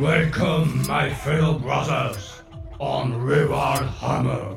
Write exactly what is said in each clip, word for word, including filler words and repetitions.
Welcome, my fellow brothers, on Rural Hammer.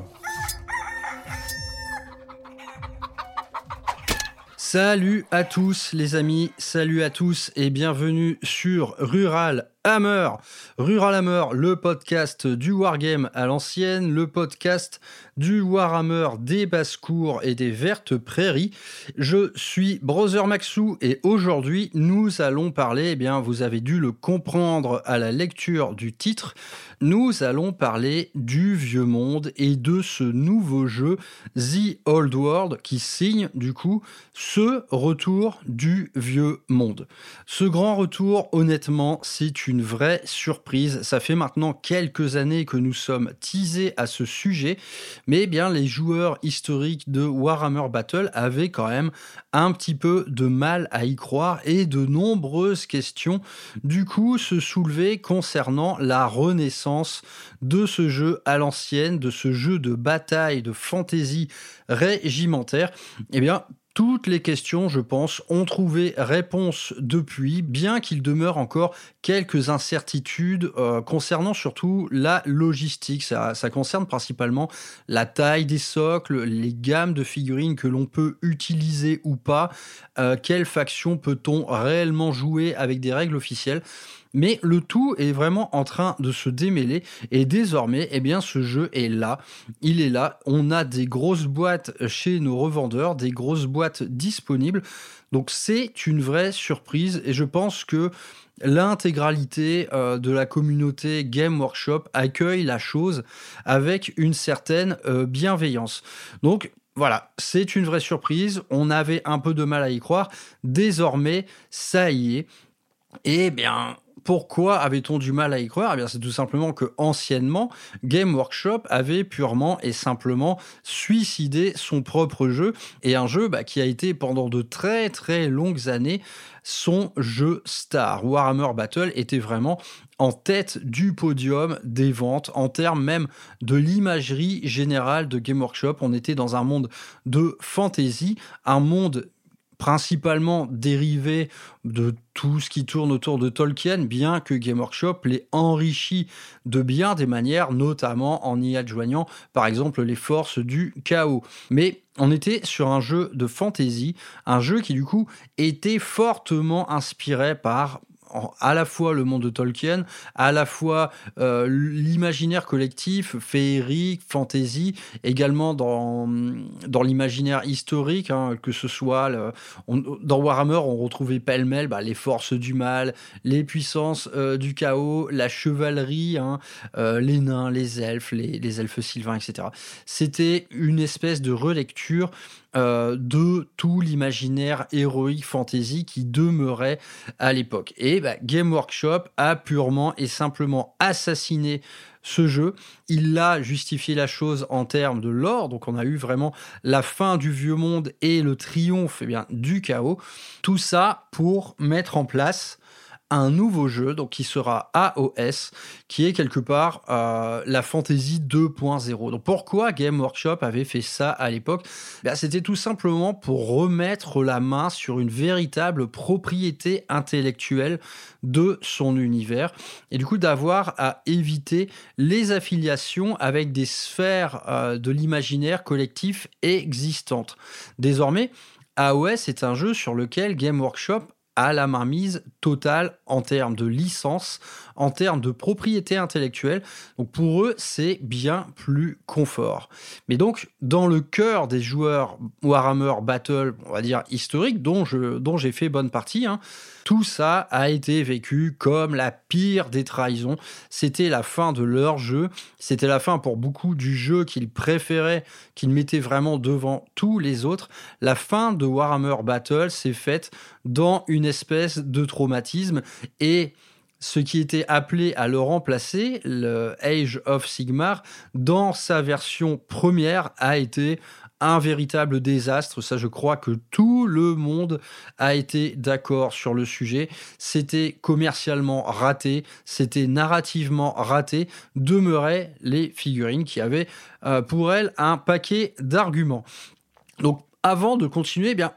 Salut à tous les amis, salut à tous et bienvenue sur Rural Hammer. Rural Hammer, le podcast du Wargame à l'ancienne, le podcast du Warhammer des basses-cours et des vertes prairies. Je suis Brother Maxou et aujourd'hui nous allons parler, eh bien vous avez dû le comprendre à la lecture du titre, nous allons parler du vieux monde et de ce nouveau jeu The Old World qui signe du coup ce retour du vieux monde. Ce grand retour, honnêtement, c'est une vraie surprise. Ça fait maintenant quelques années que nous sommes teasés à ce sujet, mais eh bien les joueurs historiques de Warhammer Battle avaient quand même un petit peu de mal à y croire et de nombreuses questions du coup se soulevaient concernant la renaissance de ce jeu à l'ancienne, de ce jeu de bataille, de fantasy régimentaire. Eh bien, toutes les questions, je pense, ont trouvé réponse depuis, bien qu'il demeure encore quelques incertitudes euh, concernant surtout la logistique. Ça, ça concerne principalement la taille des socles, les gammes de figurines que l'on peut utiliser ou pas, euh, quelle faction peut-on réellement jouer avec des règles officielles. Mais le tout est vraiment en train de se démêler et désormais, eh bien, ce jeu est là. Il est là. On a des grosses boîtes chez nos revendeurs, des grosses boîtes disponibles. Donc, c'est une vraie surprise et je pense que l'intégralité euh, de la communauté Game Workshop accueille la chose avec une certaine euh, bienveillance. Donc, voilà, c'est une vraie surprise. On avait un peu de mal à y croire. Désormais, ça y est. Eh bien... Pourquoi avait-on du mal à y croire ? Eh bien, c'est tout simplement que anciennement, Game Workshop avait purement et simplement suicidé son propre jeu et un jeu bah, qui a été pendant de très très longues années son jeu star. Warhammer Battle était vraiment en tête du podium des ventes, en termes même de l'imagerie générale de Game Workshop. On était dans un monde de fantasy, un monde principalement dérivé de tout ce qui tourne autour de Tolkien, bien que Game Workshop l'ait enrichi de bien des manières, notamment en y adjoignant, par exemple, les forces du chaos. Mais on était sur un jeu de fantasy, un jeu qui, du coup, était fortement inspiré par à la fois le monde de Tolkien, à la fois euh, l'imaginaire collectif, féerique, fantasy, également dans, dans l'imaginaire historique, hein, que ce soit le, on, dans Warhammer, on retrouvait pêle-mêle bah, les forces du mal, les puissances euh, du chaos, la chevalerie, hein, euh, les nains, les elfes, les, les elfes sylvains, et cetera. C'était une espèce de relecture Euh, de tout l'imaginaire héroïque fantasy qui demeurait à l'époque. Et bah, Game Workshop a purement et simplement assassiné ce jeu. Il a justifié la chose en termes de lore, donc on a eu vraiment la fin du vieux monde et le triomphe eh bien, du chaos. Tout ça pour mettre en place un nouveau jeu, donc qui sera A O S, qui est quelque part euh, la fantasy deux point zéro. Donc pourquoi Game Workshop avait fait ça à l'époque ? Ben, c'était tout simplement pour remettre la main sur une véritable propriété intellectuelle de son univers, et du coup d'avoir à éviter les affiliations avec des sphères euh, de l'imaginaire collectif existantes. Désormais, A O S est un jeu sur lequel Game Workshop à la mainmise totale en termes de licence, en termes de propriété intellectuelle. Donc pour eux, c'est bien plus confort. Mais donc, dans le cœur des joueurs Warhammer Battle, on va dire historiques, dont, je, dont j'ai fait bonne partie, hein, tout ça a été vécu comme la pire des trahisons. C'était la fin de leur jeu. C'était la fin pour beaucoup du jeu qu'ils préféraient, qu'ils mettaient vraiment devant tous les autres. La fin de Warhammer Battle s'est faite dans une espèce de traumatisme et ce qui était appelé à le remplacer, le Age of Sigmar, dans sa version première, a été un véritable désastre. Ça, je crois que tout le monde a été d'accord sur le sujet. C'était commercialement raté, c'était narrativement raté. Demeuraient les figurines qui avaient euh, pour elles un paquet d'arguments. Donc, avant de continuer, eh bien,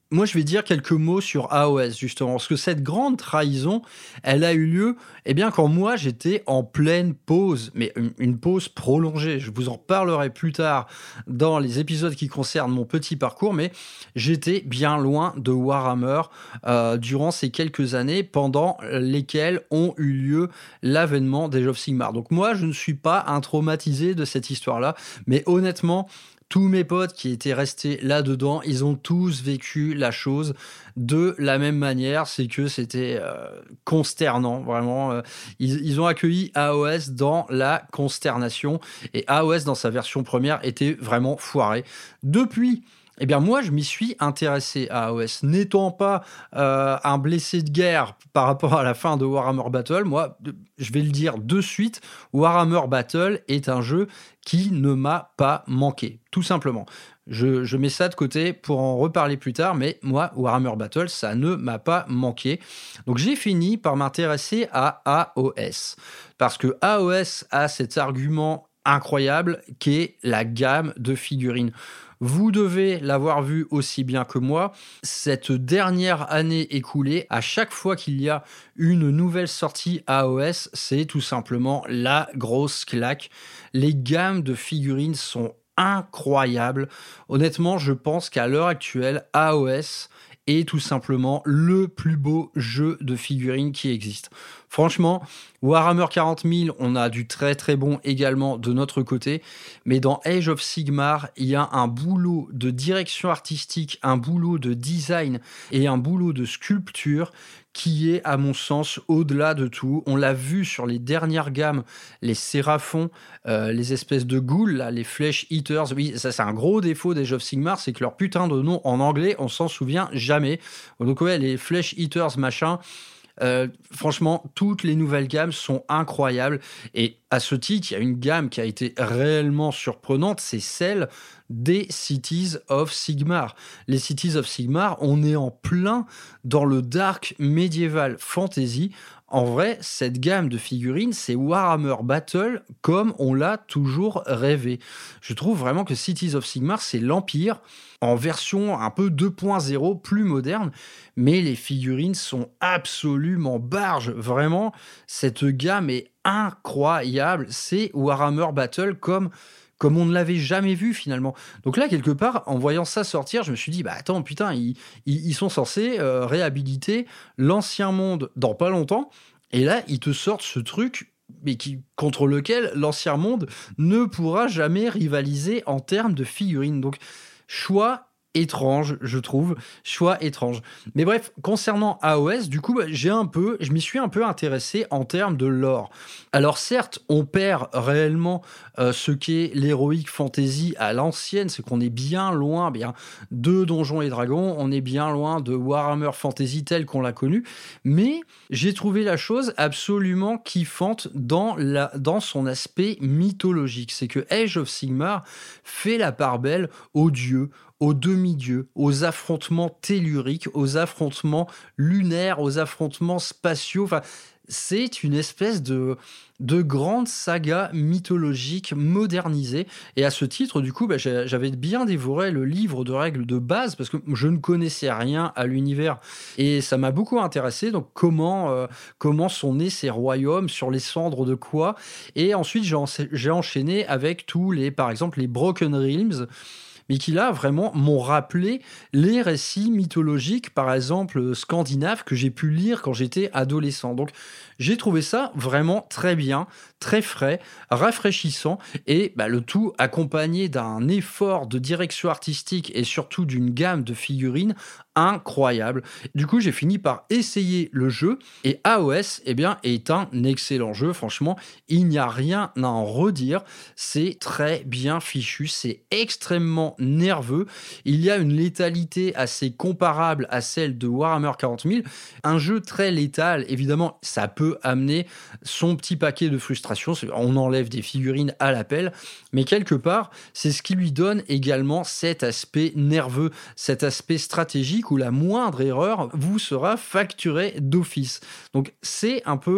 moi, je vais dire quelques mots sur A O S, justement, parce que cette grande trahison, elle a eu lieu, eh bien, quand moi, j'étais en pleine pause, mais une, une pause prolongée. Je vous en parlerai plus tard dans les épisodes qui concernent mon petit parcours, mais j'étais bien loin de Warhammer euh, durant ces quelques années pendant lesquelles ont eu lieu l'avènement d'Age of Sigmar. Donc moi, je ne suis pas un traumatisé de cette histoire-là, mais honnêtement, tous mes potes qui étaient restés là-dedans, ils ont tous vécu la chose de la même manière. C'est que c'était euh, consternant, vraiment. Euh, ils, ils ont accueilli A O S dans la consternation. Et A O S, dans sa version première, était vraiment foiré. Depuis... Eh bien, moi, je m'y suis intéressé à A O S. N'étant pas euh, un blessé de guerre par rapport à la fin de Warhammer Battle, moi, je vais le dire de suite, Warhammer Battle est un jeu qui ne m'a pas manqué, tout simplement. Je, je mets ça de côté pour en reparler plus tard, mais moi, Warhammer Battle, ça ne m'a pas manqué. Donc, j'ai fini par m'intéresser à A O S, parce que A O S a cet argument incroyable qu'est la gamme de figurines. Vous devez l'avoir vu aussi bien que moi. Cette dernière année écoulée, à chaque fois qu'il y a une nouvelle sortie A O S, c'est tout simplement la grosse claque. Les gammes de figurines sont incroyables. Honnêtement, je pense qu'à l'heure actuelle, A O S est tout simplement le plus beau jeu de figurines qui existe. Franchement, Warhammer quarante mille, on a du très très bon également de notre côté, mais dans Age of Sigmar, il y a un boulot de direction artistique, un boulot de design et un boulot de sculpture qui est, à mon sens, au-delà de tout. On l'a vu sur les dernières gammes, les séraphons, euh, les espèces de ghouls, là, les Flesh Eaters. Oui, ça c'est un gros défaut d'Age of Sigmar, c'est que leur putain de nom en anglais, on s'en souvient jamais. Donc ouais, les Flesh Eaters, machin... Euh, franchement, toutes les nouvelles gammes sont incroyables. Et à ce titre, il y a une gamme qui a été réellement surprenante, c'est celle des Cities of Sigmar. Les Cities of Sigmar, on est en plein dans le dark médiéval fantasy. En vrai, cette gamme de figurines, c'est Warhammer Battle comme on l'a toujours rêvé. Je trouve vraiment que Cities of Sigmar, c'est l'Empire en version un peu deux point zéro, plus moderne, mais les figurines sont absolument barges. Vraiment, cette gamme est incroyable. C'est Warhammer Battle comme... comme on ne l'avait jamais vu finalement. Donc là, quelque part, en voyant ça sortir, je me suis dit, bah attends, putain, ils, ils, ils sont censés euh, réhabiliter l'ancien monde dans pas longtemps, et là, ils te sortent ce truc, mais qui, contre lequel l'ancien monde ne pourra jamais rivaliser en termes de figurines. Donc, choix étrange, je trouve, choix étrange. Mais bref, concernant A O S, du coup, bah, j'ai un peu, je m'y suis un peu intéressé en termes de lore. Alors certes, on perd réellement euh, ce qu'est l'heroic fantasy à l'ancienne, c'est qu'on est bien loin, bien de Donjons et Dragons, on est bien loin de Warhammer Fantasy tel qu'on l'a connu, mais j'ai trouvé la chose absolument kiffante dans la, dans son aspect mythologique. C'est que Age of Sigmar fait la part belle aux dieux, aux demi-dieux, aux affrontements telluriques, aux affrontements lunaires, aux affrontements spatiaux. Enfin, c'est une espèce de, de grande saga mythologique modernisée. Et à ce titre, du coup, bah, j'avais bien dévoré le livre de règles de base parce que je ne connaissais rien à l'univers. Et ça m'a beaucoup intéressé. Donc, comment, euh, comment sont nés ces royaumes, sur les cendres de quoi. Et ensuite, j'ai, en, j'ai enchaîné avec tous les, par exemple, les Broken Realms, mais qui là vraiment m'ont rappelé les récits mythologiques, par exemple scandinaves, que j'ai pu lire quand j'étais adolescent. Donc j'ai trouvé ça vraiment très bien, très frais, rafraîchissant, et bah, le tout accompagné d'un effort de direction artistique et surtout d'une gamme de figurines incroyable. Du coup, j'ai fini par essayer le jeu, et A O S, eh bien, est un excellent jeu. Franchement, il n'y a rien à en redire. C'est très bien fichu, c'est extrêmement nerveux. Il y a une létalité assez comparable à celle de Warhammer quarante mille. Un jeu très létal, évidemment, ça peut amener son petit paquet de frustration. On enlève des figurines à l'appel, mais quelque part, c'est ce qui lui donne également cet aspect nerveux, cet aspect stratégique où la moindre erreur vous sera facturée d'office. Donc c'est un peu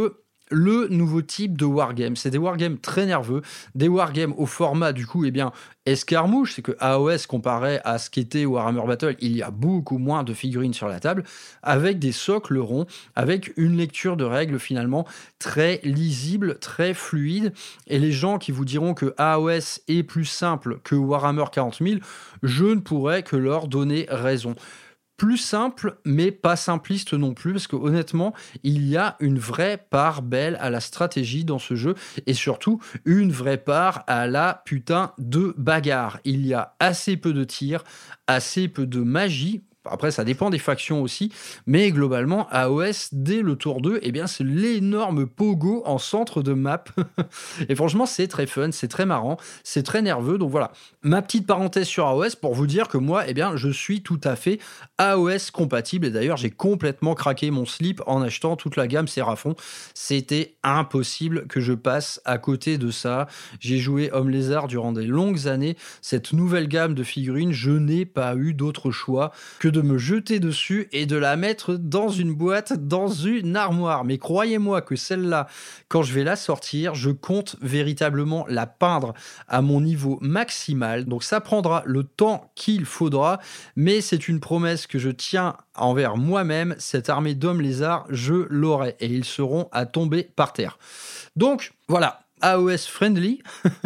le nouveau type de wargame. C'est des wargames très nerveux, des wargames au format du coup, eh bien, escarmouche, c'est que A O S comparé à ce qu'était Warhammer Battle, il y a beaucoup moins de figurines sur la table, avec des socles ronds, avec une lecture de règles finalement très lisible, très fluide, et les gens qui vous diront que A O S est plus simple que Warhammer quarante mille, je ne pourrais que leur donner raison. Plus simple, mais pas simpliste non plus, parce que honnêtement, il y a une vraie part belle à la stratégie dans ce jeu, et surtout une vraie part à la putain de bagarre. Il y a assez peu de tirs, assez peu de magie. Après, ça dépend des factions aussi, mais globalement, A O S, dès le tour deux, eh bien, c'est l'énorme pogo en centre de map. Et franchement, c'est très fun, c'est très marrant, c'est très nerveux. Donc voilà, ma petite parenthèse sur A O S pour vous dire que moi, eh bien, je suis tout à fait A O S compatible. Et d'ailleurs, j'ai complètement craqué mon slip en achetant toute la gamme Seraphon. C'était impossible que je passe à côté de ça. J'ai joué Homme Lézard durant des longues années. Cette nouvelle gamme de figurines, je n'ai pas eu d'autre choix que de me jeter dessus et de la mettre dans une boîte, dans une armoire. Mais croyez-moi que celle-là, quand je vais la sortir, je compte véritablement la peindre à mon niveau maximal. Donc ça prendra le temps qu'il faudra, mais c'est une promesse que je tiens envers moi-même. Cette armée d'hommes lézards, je l'aurai et ils seront à tomber par terre. Donc voilà, A O S friendly.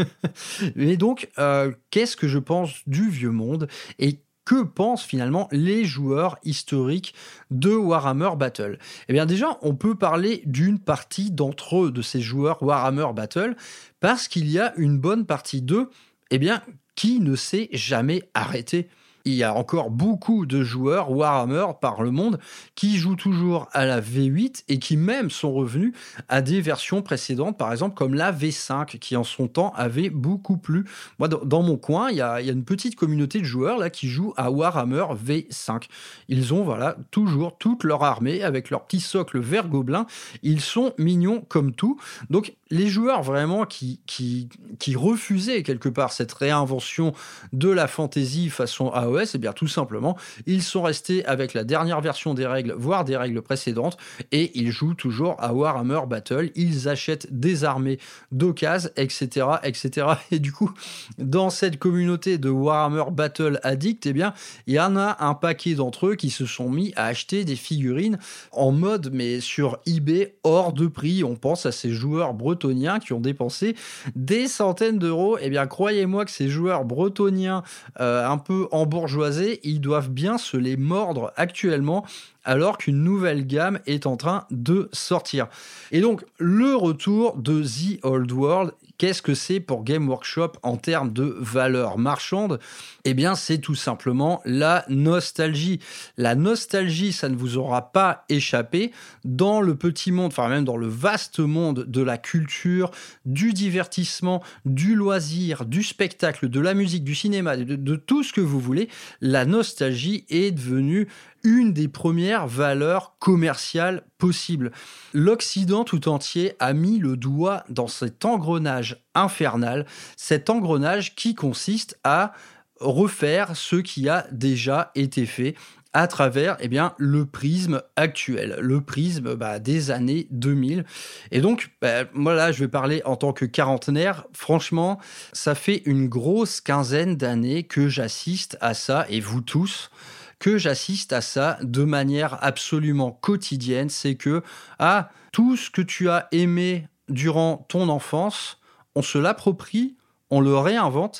Mais donc, euh, qu'est-ce que je pense du vieux monde et que pensent finalement les joueurs historiques de Warhammer Battle? Eh bien déjà, on peut parler d'une partie d'entre eux, de ces joueurs Warhammer Battle, parce qu'il y a une bonne partie d'eux, eh bien, qui ne s'est jamais arrêté. Il y a encore beaucoup de joueurs Warhammer par le monde qui jouent toujours à la V huit et qui même sont revenus à des versions précédentes, par exemple comme la V cinq, qui en son temps avait beaucoup plu. Moi, dans mon coin, il y a, il y a une petite communauté de joueurs là qui jouent à Warhammer V cinq. Ils ont voilà toujours toute leur armée avec leur petit socle vert gobelin. Ils sont mignons comme tout. Donc les joueurs vraiment qui, qui, qui refusaient quelque part cette réinvention de la fantasy façon A O S, eh bien tout simplement, ils sont restés avec la dernière version des règles, voire des règles précédentes, et ils jouent toujours à Warhammer Battle. Ils achètent des armées d'occasion, et cetera, et cetera. Et du coup, dans cette communauté de Warhammer Battle addict, eh bien, il y en a un paquet d'entre eux qui se sont mis à acheter des figurines en mode, mais sur eBay, hors de prix. On pense à ces joueurs bretoniens qui ont dépensé des centaines d'euros. Eh bien, croyez-moi que ces joueurs bretoniens euh, un peu embourgeoisés, ils doivent bien se les mordre actuellement alors qu'une nouvelle gamme est en train de sortir. Et donc, le retour de The Old World, qu'est-ce que c'est pour Game Workshop en termes de valeur marchande ? Eh bien, c'est tout simplement la nostalgie. La nostalgie, ça ne vous aura pas échappé dans le petit monde, enfin même dans le vaste monde de la culture, du divertissement, du loisir, du spectacle, de la musique, du cinéma, de, de tout ce que vous voulez. La nostalgie est devenue une des premières valeurs commerciales possibles. L'Occident tout entier a mis le doigt dans cet engrenage infernal, cet engrenage qui consiste à refaire ce qui a déjà été fait à travers eh bien, le prisme actuel, le prisme bah, des années deux mille. Et donc, bah, moi là, je vais parler en tant que quarantenaire. Franchement, ça fait une grosse quinzaine d'années que j'assiste à ça, et vous tous, que j'assiste à ça de manière absolument quotidienne. C'est que ah, tout ce que tu as aimé durant ton enfance, on se l'approprie, on le réinvente,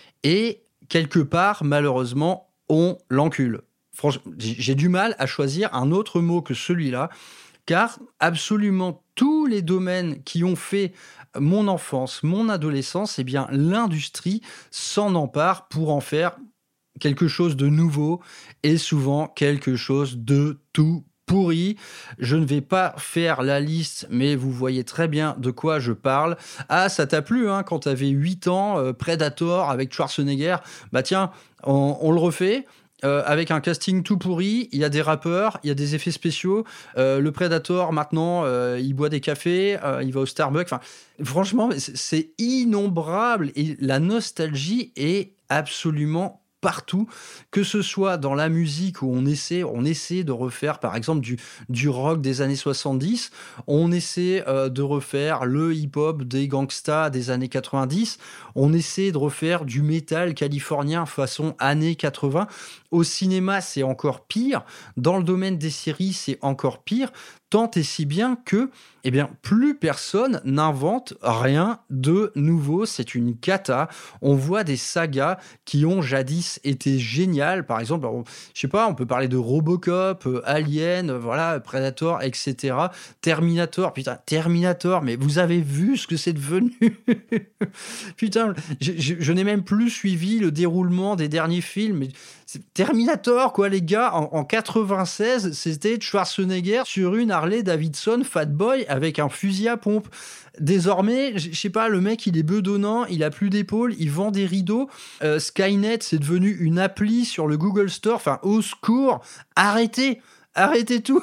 et quelque part, malheureusement, on l'encule. Franchement, j'ai du mal à choisir un autre mot que celui-là, car absolument tous les domaines qui ont fait mon enfance, mon adolescence, eh bien, l'industrie s'en empare pour en faire quelque chose de nouveau et souvent quelque chose de tout pourri. Je ne vais pas faire la liste, mais vous voyez très bien de quoi je parle. Ah, ça t'a plu hein, quand t'avais huit ans, euh, Predator avec Schwarzenegger. Bah tiens, on, on le refait. Euh, avec un casting tout pourri, il y a des rappeurs, il y a des effets spéciaux. Euh, le Predator, maintenant, euh, il boit des cafés, euh, il va au Starbucks. Enfin, franchement, c'est, c'est innombrable. Et la nostalgie est absolument partout, que ce soit dans la musique où on essaie, on essaie de refaire par exemple du, du rock des années soixante-dix, on essaie euh, de refaire le hip-hop des gangsters des années quatre-vingt-dix, on essaie de refaire du métal californien façon années quatre-vingts. Au cinéma, c'est encore pire. Dans le domaine des séries, c'est encore pire. Tant et si bien que, eh bien, plus personne n'invente rien de nouveau. C'est une cata. On voit des sagas qui ont jadis été géniales. Par exemple, alors, je sais pas, on peut parler de Robocop, euh, Alien, euh, voilà, Predator, et cetera. Terminator, putain, Terminator, mais vous avez vu ce que c'est devenu? Putain, je, je, je n'ai même plus suivi le déroulement des derniers films. Mais Terminator, quoi, les gars, en, en quatre-vingt-seize, c'était Schwarzenegger sur une Harley Davidson Fat Boy avec un fusil à pompe. Désormais, je sais pas, le mec, il est bedonnant, il a plus d'épaules, il vend des rideaux. Euh, Skynet, c'est devenu une appli sur le Google Store. Enfin, au secours, arrêtez, arrêtez tout.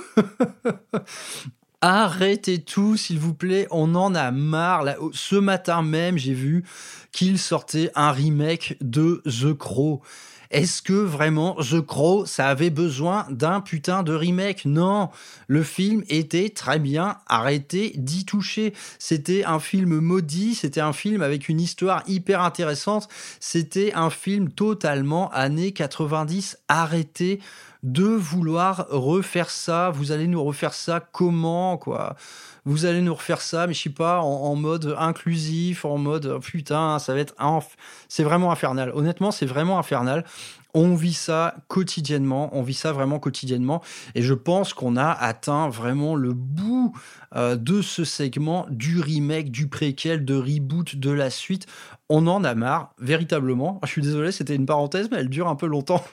Arrêtez tout, s'il vous plaît, on en a marre. Là, ce matin même, j'ai vu qu'il sortait un remake de The Crow. Est-ce que vraiment The Crow, ça avait besoin d'un putain de remake? Non, le film était très bien, arrêtez d'y toucher. C'était un film maudit, c'était un film avec une histoire hyper intéressante, c'était un film totalement années quatre-vingt-dix, arrêtez de vouloir refaire ça. Vous allez nous refaire ça comment, quoi? Vous allez nous refaire ça, mais je sais pas, en, en mode inclusif, en mode oh, putain, ça va être inf... c'est vraiment infernal. Honnêtement, c'est vraiment infernal. On vit ça quotidiennement, on vit ça vraiment quotidiennement, et je pense qu'on a atteint vraiment le bout euh, de ce segment du remake, du préquel, de reboot, de la suite. On en a marre, véritablement. Je suis désolé, c'était une parenthèse, mais elle dure un peu longtemps.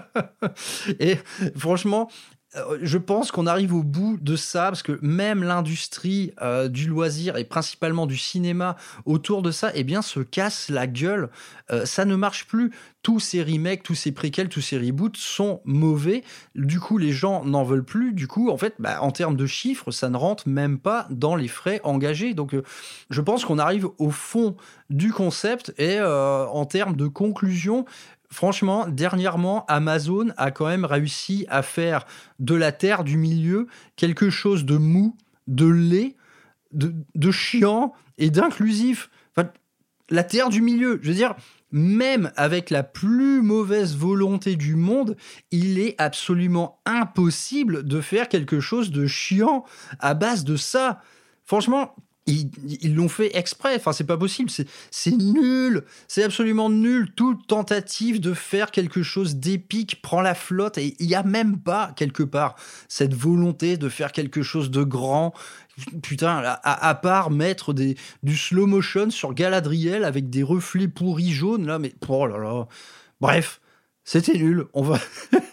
Et franchement, je pense qu'on arrive au bout de ça, parce que même l'industrie euh, du loisir et principalement du cinéma autour de ça, eh bien, se casse la gueule. Euh, ça ne marche plus. Tous ces remakes, tous ces préquels, tous ces reboots sont mauvais. Du coup, les gens n'en veulent plus. Du coup, en fait, bah, en termes de chiffres, ça ne rentre même pas dans les frais engagés. Donc, euh, je pense qu'on arrive au fond du concept, et euh, en termes de conclusion, franchement, dernièrement, Amazon a quand même réussi à faire de la terre du milieu quelque chose de mou, de laid, de, de chiant et d'inclusif. Enfin, la terre du milieu, je veux dire, même avec la plus mauvaise volonté du monde, il est absolument impossible de faire quelque chose de chiant à base de ça. Franchement, Ils, ils l'ont fait exprès, enfin c'est pas possible, c'est, c'est nul, c'est absolument nul. Toute tentative de faire quelque chose d'épique prend la flotte, et il y a même pas quelque part cette volonté de faire quelque chose de grand. Putain, à, à part mettre des, du slow motion sur Galadriel avec des reflets pourris jaunes là, mais oh là là. Bref. C'était nul. On va,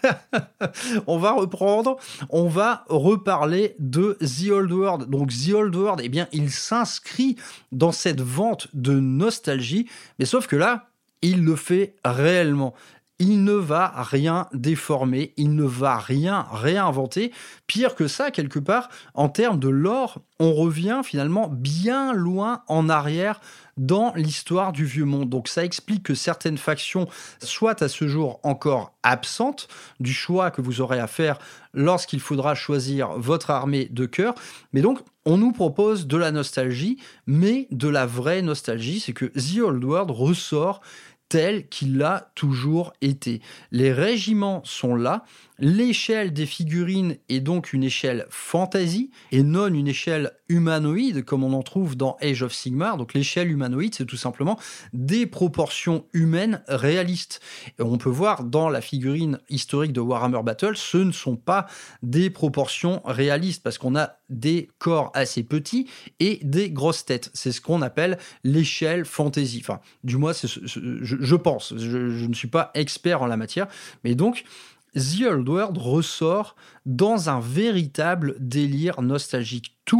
on va reprendre. On va reparler de The Old World. Donc The Old World, eh bien, il s'inscrit dans cette vente de nostalgie, mais sauf que là, il le fait réellement. Il ne va rien déformer, il ne va rien réinventer. Pire que ça, quelque part, en termes de lore, on revient finalement bien loin en arrière dans l'histoire du vieux monde. Donc ça explique que certaines factions soient à ce jour encore absentes du choix que vous aurez à faire lorsqu'il faudra choisir votre armée de cœur. Mais donc, on nous propose de la nostalgie, mais de la vraie nostalgie. C'est que The Old World ressort tel qu'il a toujours été. Les régiments sont là, l'échelle des figurines est donc une échelle fantasy et non une échelle humanoïde comme on en trouve dans Age of Sigmar. Donc l'échelle humanoïde, c'est tout simplement des proportions humaines réalistes. Et on peut voir dans la figurine historique de Warhammer Battle, ce ne sont pas des proportions réalistes parce qu'on a des corps assez petits et des grosses têtes. C'est ce qu'on appelle l'échelle fantasy. Enfin, du moins, c'est, c'est, je, je pense. Je, je ne suis pas expert en la matière, mais donc The Old World ressort dans un véritable délire nostalgique. Tout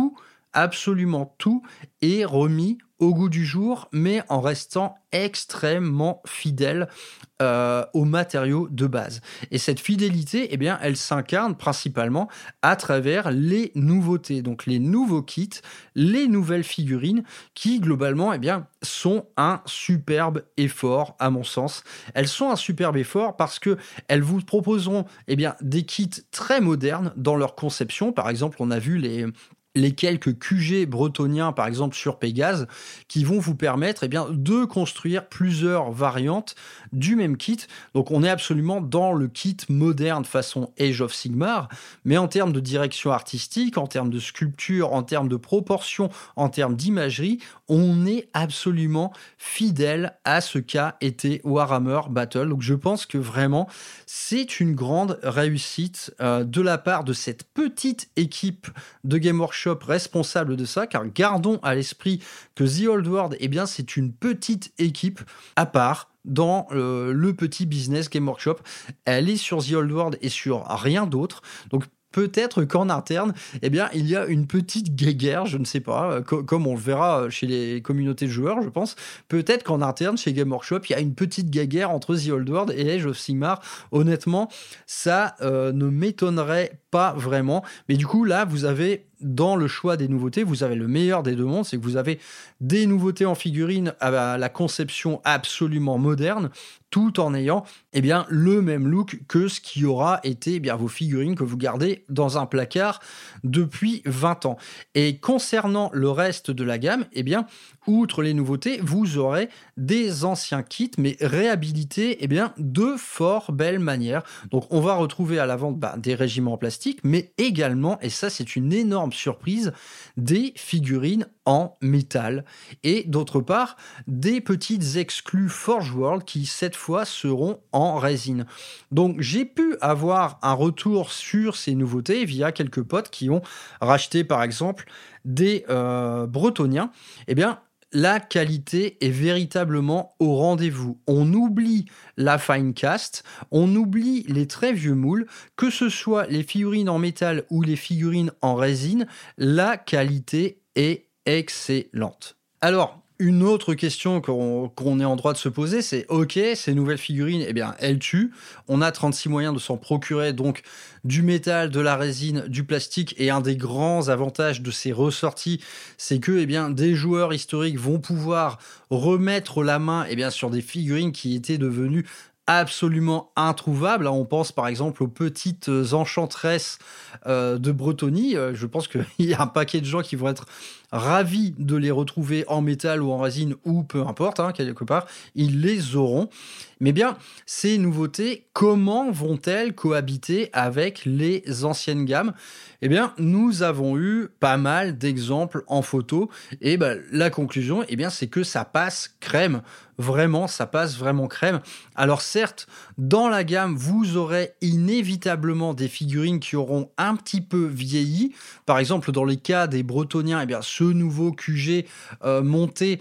absolument tout est remis au goût du jour, mais en restant extrêmement fidèle euh, aux matériaux de base. Et cette fidélité, eh bien, elle s'incarne principalement à travers les nouveautés, donc les nouveaux kits, les nouvelles figurines, qui globalement, eh bien, sont un superbe effort, à mon sens. Elles sont un superbe effort parce que elles vous proposeront, eh bien, des kits très modernes dans leur conception. Par exemple, on a vu les les quelques Q G bretoniens, par exemple, sur Pégase, qui vont vous permettre eh bien, de construire plusieurs variantes du même kit. Donc, on est absolument dans le kit moderne façon Age of Sigmar, mais en termes de direction artistique, en termes de sculpture, en termes de proportion, en termes d'imagerie, on est absolument fidèle à ce qu'a été Warhammer Battle. Donc, je pense que vraiment, c'est une grande réussite euh, de la part de cette petite équipe de Game Workshop responsable de ça, car gardons à l'esprit que The Old World, eh bien, c'est une petite équipe à part dans euh, le petit business Game Workshop. Elle est sur The Old World et sur rien d'autre. Donc, peut-être qu'en interne, eh bien, il y a une petite guéguerre, je ne sais pas, co- comme on le verra chez les communautés de joueurs, je pense. Peut-être qu'en interne, chez Game Workshop, il y a une petite guéguerre entre The Old World et Age of Sigmar. Honnêtement, ça euh, ne m'étonnerait pas vraiment. Mais du coup, là, vous avez, dans le choix des nouveautés, vous avez le meilleur des deux mondes, c'est que vous avez des nouveautés en figurines à la conception absolument moderne, tout en ayant eh bien, le même look que ce qui aura été eh bien, vos figurines que vous gardez dans un placard depuis vingt ans. Et concernant le reste de la gamme, eh bien, outre les nouveautés, vous aurez des anciens kits, mais réhabilités eh bien, de fort belle manière. Donc, on va retrouver à la vente bah, des régiments en plastique, mais également, et ça c'est une énorme surprise, des figurines en métal. Et d'autre part, des petites exclus Forge World qui, cette fois, seront en résine. Donc, j'ai pu avoir un retour sur ces nouveautés via quelques potes qui ont racheté, par exemple, des euh, Bretoniens. Eh bien, la qualité est véritablement au rendez-vous. On oublie la fine cast, on oublie les très vieux moules, que ce soit les figurines en métal ou les figurines en résine, la qualité est excellente. Alors, une autre question qu'on, qu'on est en droit de se poser, c'est ok, ces nouvelles figurines, eh bien, elles tuent. On a trente-six moyens de s'en procurer, donc du métal, de la résine, du plastique. Et un des grands avantages de ces ressorties, c'est que eh bien, des joueurs historiques vont pouvoir remettre la main eh bien, sur des figurines qui étaient devenues absolument introuvables. On pense par exemple aux petites enchantresses euh, de Bretonie. Euh, je pense qu'il y a un paquet de gens qui vont être ravis de les retrouver en métal ou en résine ou peu importe, hein, quelque part, ils les auront. Mais bien, ces nouveautés, comment vont-elles cohabiter avec les anciennes gammes ? Eh bien, nous avons eu pas mal d'exemples en photo et ben, la conclusion, eh bien, c'est que ça passe crème. Vraiment, ça passe vraiment crème. Alors certes, dans la gamme, vous aurez inévitablement des figurines qui auront un petit peu vieilli. Par exemple, dans les cas des Bretoniens, eh bien, ce nouveau Q G euh, monté,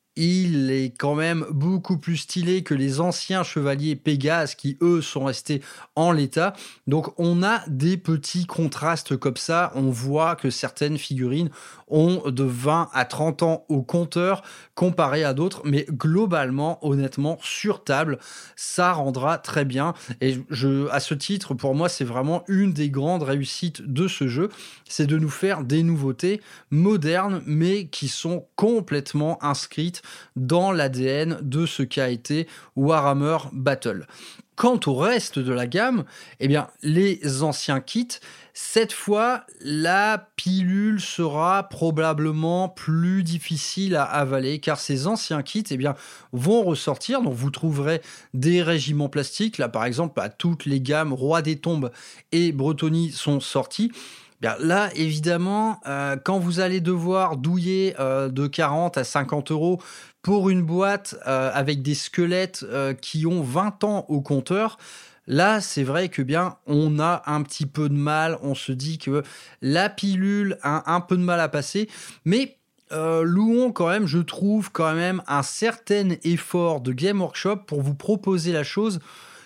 il est quand même beaucoup plus stylé que les anciens chevaliers Pégase qui, eux, sont restés en l'état. Donc, on a des petits contrastes comme ça. On voit que certaines figurines ont de vingt à trente ans au compteur comparé à d'autres. Mais globalement, honnêtement, sur table, ça rendra très bien. Et je, à ce titre, pour moi, c'est vraiment une des grandes réussites de ce jeu. C'est de nous faire des nouveautés modernes, mais qui sont complètement inscrites dans l'A D N de ce qu'a été Warhammer Battle. Quant au reste de la gamme, eh bien, les anciens kits, cette fois, la pilule sera probablement plus difficile à avaler car ces anciens kits eh bien, vont ressortir. Donc, vous trouverez des régiments plastiques. Là, par exemple, bah, toutes les gammes Roi des Tombes et Bretonie sont sorties. Bien, là, évidemment, euh, quand vous allez devoir douiller euh, de quarante à cinquante euros pour une boîte euh, avec des squelettes euh, qui ont vingt ans au compteur, là, c'est vrai que bien, on a un petit peu de mal. On se dit que la pilule a un peu de mal à passer, mais euh, louons quand même, je trouve quand même un certain effort de Game Workshop pour vous proposer la chose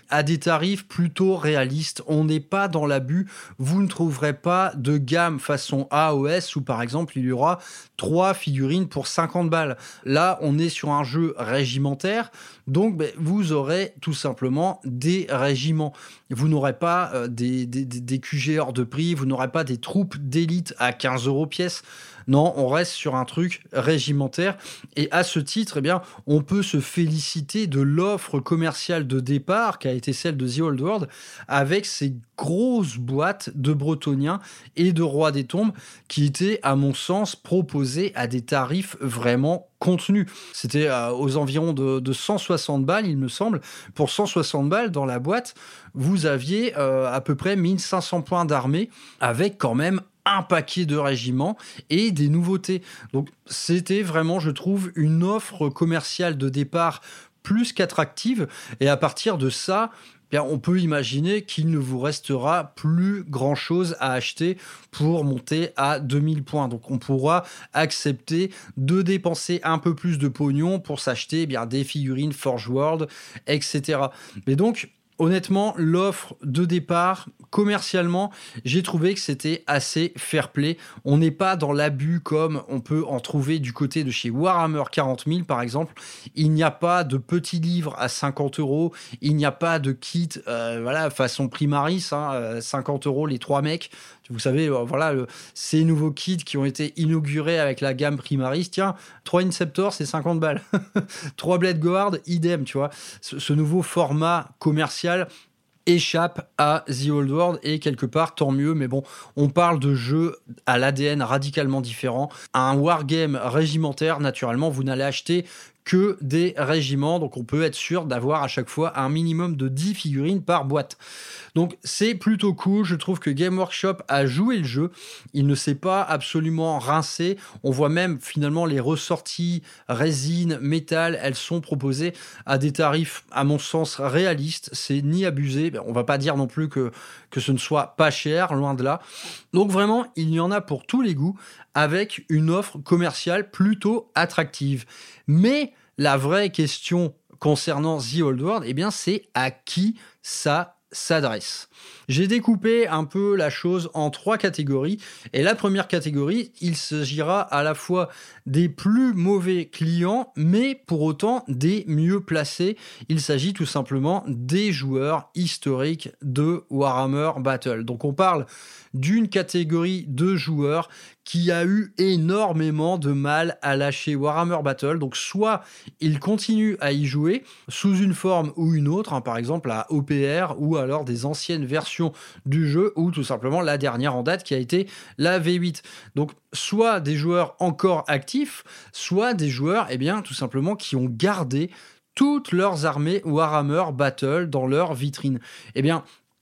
à des tarifs plutôt réalistes. On n'est pas dans l'abus. Vous ne trouverez pas de gamme façon A O S où, par exemple, il y aura trois figurines pour cinquante balles. Là, on est sur un jeu régimentaire. Donc, ben, vous aurez tout simplement des régiments. Vous n'aurez pas euh, des, des, des Q G hors de prix. Vous n'aurez pas des troupes d'élite à quinze euros pièce. Non, on reste sur un truc régimentaire. Et à ce titre, eh bien, on peut se féliciter de l'offre commerciale de départ qui a été celle de The Old World avec ces grosses boîtes de Bretonniens et de Roi des Tombes qui étaient, à mon sens, proposées à des tarifs vraiment contenus. C'était euh, aux environs de, de cent soixante balles, il me semble. Pour cent soixante balles, dans la boîte, vous aviez euh, à peu près mille cinq cents points d'armée avec quand même un paquet de régiments et des nouveautés. Donc, c'était vraiment, je trouve, une offre commerciale de départ plus qu'attractive. Et à partir de ça, bien, on peut imaginer qu'il ne vous restera plus grand-chose à acheter pour monter à deux mille points. Donc, on pourra accepter de dépenser un peu plus de pognon pour s'acheter eh bien, des figurines Forge World, et cetera. Mais donc, honnêtement, l'offre de départ, commercialement, j'ai trouvé que c'était assez fair-play. On n'est pas dans l'abus comme on peut en trouver du côté de chez Warhammer quarante mille, par exemple. Il n'y a pas de petits livres à cinquante euros. Il n'y a pas de kit, euh, voilà, façon Primaris, hein, cinquante euros les trois mecs. Vous savez, euh, voilà, le, ces nouveaux kits qui ont été inaugurés avec la gamme Primaris. Tiens, trois Inceptors, c'est cinquante balles. trois Blade Guard, idem, tu vois. Ce, ce nouveau format commercial échappe à The Old World et quelque part tant mieux, mais bon, on parle de jeux à l'A D N radicalement différent. Un wargame régimentaire, naturellement, vous n'allez acheter que des régiments, donc on peut être sûr d'avoir à chaque fois un minimum de dix figurines par boîte. Donc c'est plutôt cool, je trouve que Game Workshop a joué le jeu, il ne s'est pas absolument rincé, on voit même finalement les ressorties résine, métal, elles sont proposées à des tarifs à mon sens réalistes, c'est ni abusé, on va pas dire non plus que, que ce ne soit pas cher, loin de là. Donc vraiment, il y en a pour tous les goûts, avec une offre commerciale plutôt attractive. Mais la vraie question concernant The Old World, eh bien, c'est à qui ça s'adresse. J'ai découpé un peu la chose en trois catégories. Et la première catégorie, il s'agira à la fois des plus mauvais clients, mais pour autant des mieux placés. Il s'agit tout simplement des joueurs historiques de Warhammer Battle. Donc on parle d'une catégorie de joueurs qui a eu énormément de mal à lâcher Warhammer Battle. Donc soit ils continuent à y jouer sous une forme ou une autre, hein, par exemple la O P R ou alors des anciennes versions du jeu ou tout simplement la dernière en date qui a été la V huit. Donc soit des joueurs encore actifs, soit des joueurs eh bien, tout simplement qui ont gardé toutes leurs armées Warhammer Battle dans leur vitrine. Eh bien,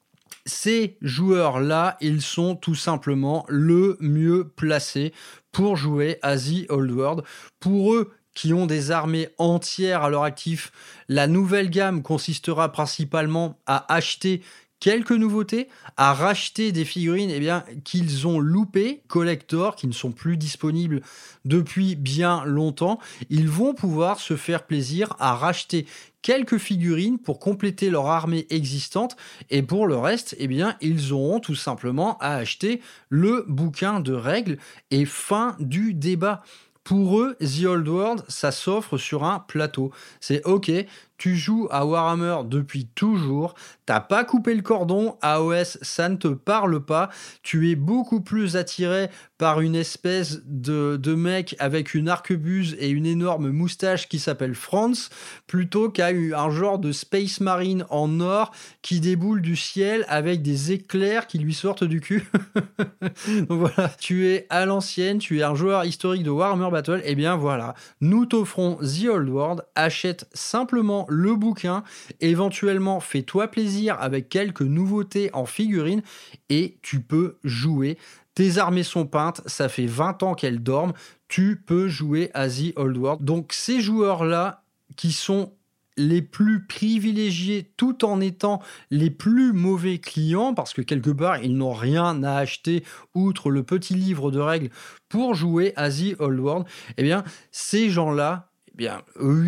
ces joueurs-là, ils sont tout simplement le mieux placés pour jouer à The Old World. Pour eux, qui ont des armées entières à leur actif, la nouvelle gamme consistera principalement à acheter quelques nouveautés, à racheter des figurines eh bien, qu'ils ont loupées, collector, qui ne sont plus disponibles depuis bien longtemps. Ils vont pouvoir se faire plaisir à racheter quelques figurines pour compléter leur armée existante et pour le reste, eh bien, ils auront tout simplement à acheter le bouquin de règles et fin du débat. Pour eux, The Old World, ça s'offre sur un plateau. C'est OK, tu joues à Warhammer depuis toujours, t'as pas coupé le cordon, A O S, ça ne te parle pas, tu es beaucoup plus attiré par une espèce de, de mec avec une arquebuse et une énorme moustache qui s'appelle Franz, plutôt qu'à un genre de Space Marine en or qui déboule du ciel avec des éclairs qui lui sortent du cul. Donc voilà, tu es à l'ancienne, tu es un joueur historique de Warhammer Battle, et bien voilà, nous t'offrons The Old World, achète simplement le bouquin, éventuellement fais-toi plaisir avec quelques nouveautés en figurines et tu peux jouer. Tes armées sont peintes, ça fait vingt ans qu'elles dorment, tu peux jouer à The Old World. Donc ces joueurs-là qui sont les plus privilégiés tout en étant les plus mauvais clients, parce que quelque part, ils n'ont rien à acheter outre le petit livre de règles pour jouer à The Old World, eh bien, ces gens-là, eh bien, oui,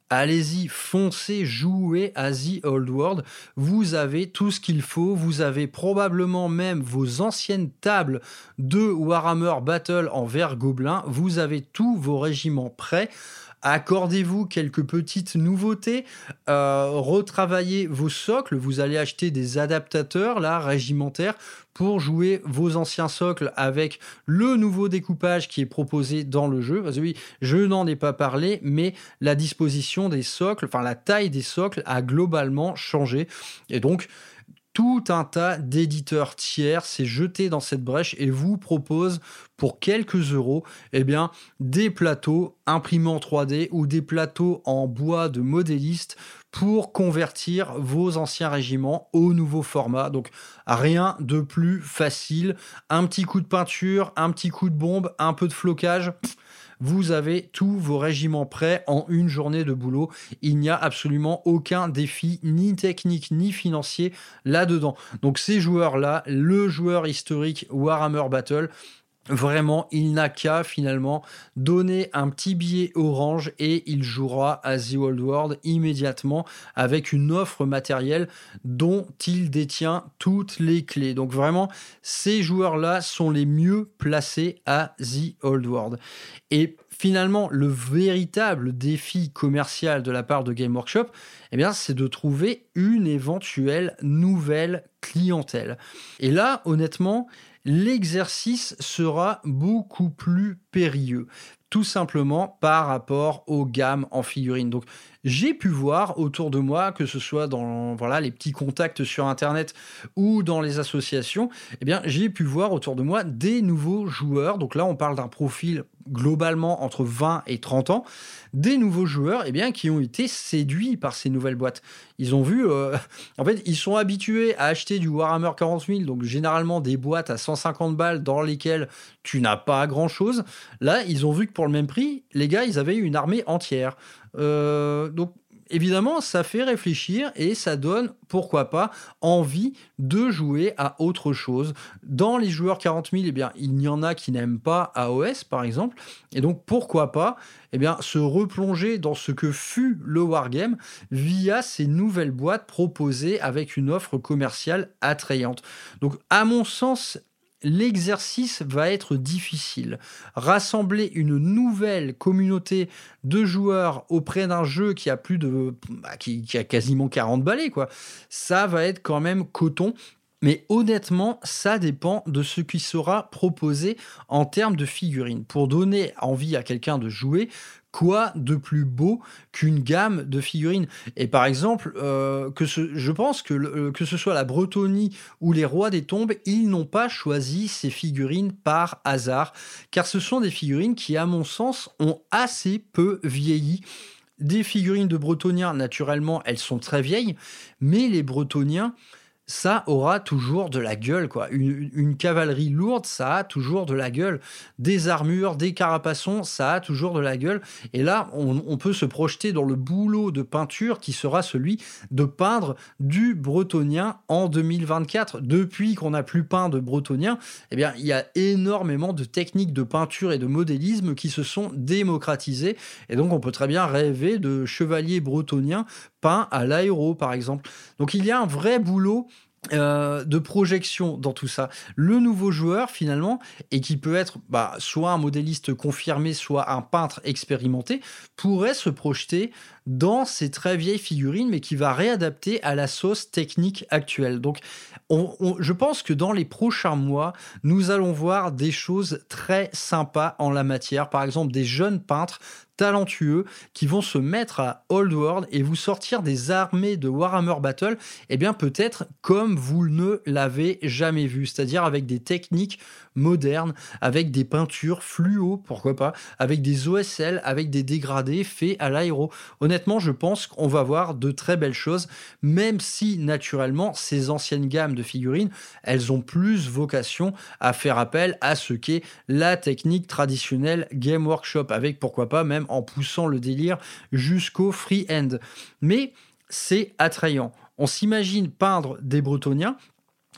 allez-y, foncez, jouez à The Old World. Vous avez tout ce qu'il faut. Vous avez probablement même vos anciennes tables de Warhammer Battle en verre gobelin. Vous avez tous vos régiments prêts. Accordez-vous quelques petites nouveautés, euh, retravaillez vos socles, vous allez acheter des adaptateurs là, régimentaires pour jouer vos anciens socles avec le nouveau découpage qui est proposé dans le jeu. Parce que oui, je n'en ai pas parlé, mais la disposition des socles, enfin la taille des socles a globalement changé. Et donc, tout un tas d'éditeurs tiers s'est jeté dans cette brèche et vous propose pour quelques euros eh bien, des plateaux imprimés en trois D ou des plateaux en bois de modéliste pour convertir vos anciens régiments au nouveau format. Donc rien de plus facile. Un petit coup de peinture, un petit coup de bombe, un peu de flocage. Vous avez tous vos régiments prêts en une journée de boulot. Il n'y a absolument aucun défi, ni technique, ni financier là-dedans. Donc ces joueurs-là, le joueur historique Warhammer Battle, vraiment, il n'a qu'à finalement donner un petit billet orange et il jouera à The Old World immédiatement avec une offre matérielle dont il détient toutes les clés. Donc vraiment, ces joueurs-là sont les mieux placés à The Old World. Et finalement, le véritable défi commercial de la part de Game Workshop, eh bien, c'est de trouver une éventuelle nouvelle clientèle. Et là, honnêtement, l'exercice sera beaucoup plus périlleux, tout simplement par rapport aux gammes en figurines. Donc, j'ai pu voir autour de moi, que ce soit dans voilà, les petits contacts sur Internet ou dans les associations, eh bien, j'ai pu voir autour de moi des nouveaux joueurs. Donc là, on parle d'un profil globalement entre vingt et trente ans, des nouveaux joueurs eh bien, qui ont été séduits par ces nouvelles boîtes. Ils ont vu, euh, en fait, ils sont habitués à acheter du Warhammer quarante mille, donc généralement des boîtes à cent cinquante balles dans lesquelles tu n'as pas grand-chose. Là, ils ont vu que pour le même prix, les gars, ils avaient une armée entière. Euh, donc, évidemment, ça fait réfléchir et ça donne, pourquoi pas, envie de jouer à autre chose. Dans les joueurs quarante mille, eh bien, il y en a qui n'aiment pas A O S, par exemple. Et donc, pourquoi pas eh bien, se replonger dans ce que fut le Wargame via ces nouvelles boîtes proposées avec une offre commerciale attrayante. Donc, à mon sens, l'exercice va être difficile. Rassembler une nouvelle communauté de joueurs auprès d'un jeu qui a plus de, bah, qui, qui a quasiment quarante balais, quoi. Ça va être quand même coton. Mais honnêtement, ça dépend de ce qui sera proposé en termes de figurines. Pour donner envie à quelqu'un de jouer, quoi de plus beau qu'une gamme de figurines? Et par exemple, euh, que ce, je pense que, le, que ce soit la Bretonnie ou les Rois des Tombes, ils n'ont pas choisi ces figurines par hasard, car ce sont des figurines qui, à mon sens, ont assez peu vieilli. Des figurines de Bretoniens, naturellement, elles sont très vieilles, mais les Bretoniens, ça aura toujours de la gueule, quoi. Une, une cavalerie lourde, ça a toujours de la gueule. Des armures, des carapaçons, ça a toujours de la gueule. Et là, on, on peut se projeter dans le boulot de peinture qui sera celui de peindre du bretonien en deux mille vingt-quatre. Depuis qu'on n'a plus peint de bretonien, eh bien, il y a énormément de techniques de peinture et de modélisme qui se sont démocratisées. Et donc, on peut très bien rêver de chevaliers bretoniens peints à l'aéro, par exemple. Donc, il y a un vrai boulot Euh, de projection dans tout ça. Le nouveau joueur, finalement, et qui peut être bah, soit un modéliste confirmé, soit un peintre expérimenté, pourrait se projeter dans ces très vieilles figurines, mais qui va réadapter à la sauce technique actuelle. Donc, on, on, je pense que dans les prochains mois, nous allons voir des choses très sympas en la matière. Par exemple, des jeunes peintres talentueux qui vont se mettre à Old World et vous sortir des armées de Warhammer Battle, eh bien peut-être comme vous ne l'avez jamais vu, c'est-à-dire avec des techniques modernes, avec des peintures fluo, pourquoi pas, avec des O S L, avec des dégradés faits à l'aéro. Honnêtement, je pense qu'on va voir de très belles choses, même si naturellement ces anciennes gammes de figurines, elles ont plus vocation à faire appel à ce qu'est la technique traditionnelle Game Workshop, avec pourquoi pas même en poussant le délire jusqu'au free-hand. Mais c'est attrayant. On s'imagine peindre des Bretoniens,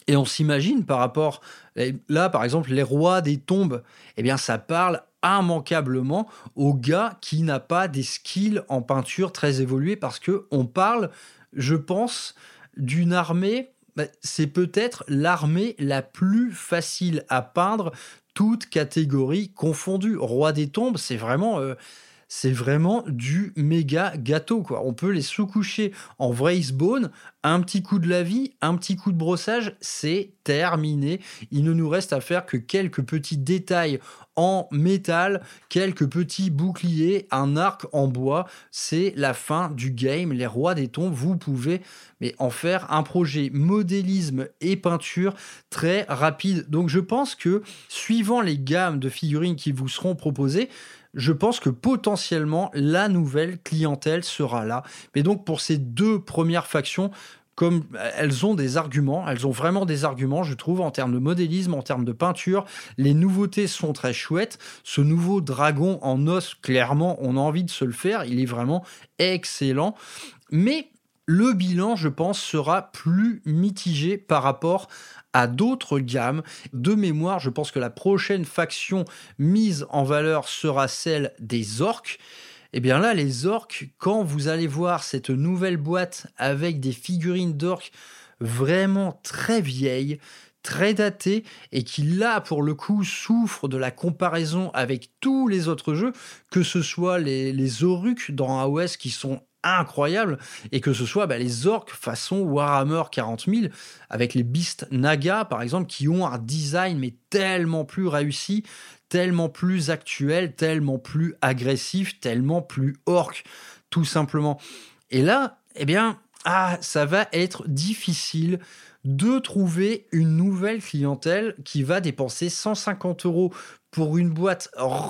Et on s'imagine par rapport, là par exemple, les rois des tombes, eh bien ça parle immanquablement au gars qui n'a pas des skills en peinture très évolués, parce que on parle, je pense, d'une armée, bah, c'est peut-être l'armée la plus facile à peindre, toutes catégories confondues. Roi des tombes, c'est vraiment... euh, c'est vraiment du méga gâteau, quoi. On peut les sous-coucher en Wraithbone, un petit coup de lavis, un petit coup de brossage, c'est terminé. Il ne nous reste à faire que quelques petits détails en métal, quelques petits boucliers, un arc en bois. C'est la fin du game. Les rois des tombes, vous pouvez mais en faire un projet modélisme et peinture très rapide. Donc je pense que, suivant les gammes de figurines qui vous seront proposées, je pense que potentiellement la nouvelle clientèle sera là. Mais donc pour ces deux premières factions, comme elles ont des arguments, elles ont vraiment des arguments, je trouve, en termes de modélisme, en termes de peinture. Les nouveautés sont très chouettes. Ce nouveau dragon en os, clairement, on a envie de se le faire. Il est vraiment excellent. Mais le bilan, je pense, sera plus mitigé par rapport à d'autres gammes. De mémoire, je pense que la prochaine faction mise en valeur sera celle des orques. Et bien là, les orques, quand vous allez voir cette nouvelle boîte avec des figurines d'orques vraiment très vieilles, très datées, et qui là, pour le coup, souffrent de la comparaison avec tous les autres jeux, que ce soit les, les Oruks dans A O S qui sont incroyable, et que ce soit bah, les orques façon Warhammer quarante mille, avec les Beast Naga par exemple, qui ont un design mais tellement plus réussi, tellement plus actuel, tellement plus agressif, tellement plus orc, tout simplement. Et là, eh bien, ah, ça va être difficile de trouver une nouvelle clientèle qui va dépenser cent cinquante euros pour une boîte